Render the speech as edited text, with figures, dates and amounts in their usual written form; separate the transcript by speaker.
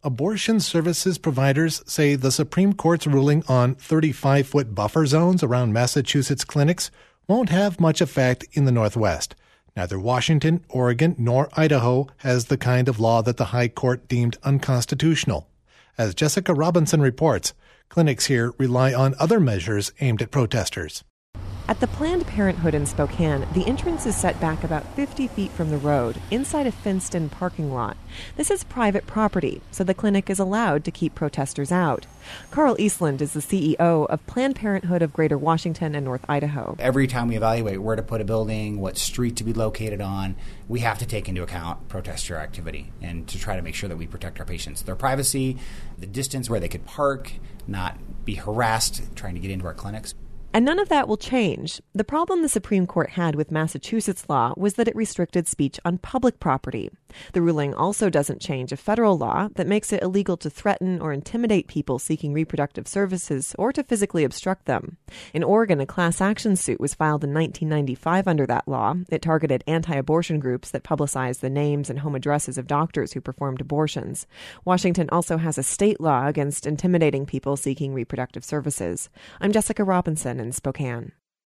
Speaker 1: Abortion services providers say the Supreme Court's ruling on 35-foot buffer zones around Massachusetts clinics won't have much effect in the Northwest. Neither Washington, Oregon, nor Idaho has the kind of law that the High Court deemed unconstitutional. As Jessica Robinson reports, clinics here rely on other measures aimed at protesters.
Speaker 2: At the Planned Parenthood in Spokane, the entrance is set back about 50 feet from the road, inside a fenced-in parking lot. This is private property, so the clinic is allowed to keep protesters out. Carl Eastland is the CEO of Planned Parenthood of Greater Washington and North Idaho.
Speaker 3: Every time we evaluate where to put a building, what street to be located on, we have to take into account protester activity and to try to make sure that we protect our patients. Their privacy, the distance where they could park, not be harassed trying to get into our clinics.
Speaker 2: And none of that will change. The problem the Supreme Court had with Massachusetts law was that it restricted speech on public property. The ruling also doesn't change a federal law that makes it illegal to threaten or intimidate people seeking reproductive services or to physically obstruct them. In Oregon, a class action suit was filed in 1995 under that law. It targeted anti-abortion groups that publicized the names and home addresses of doctors who performed abortions. Washington also has a state law against intimidating people seeking reproductive services. I'm Jessica Robinson in Spokane.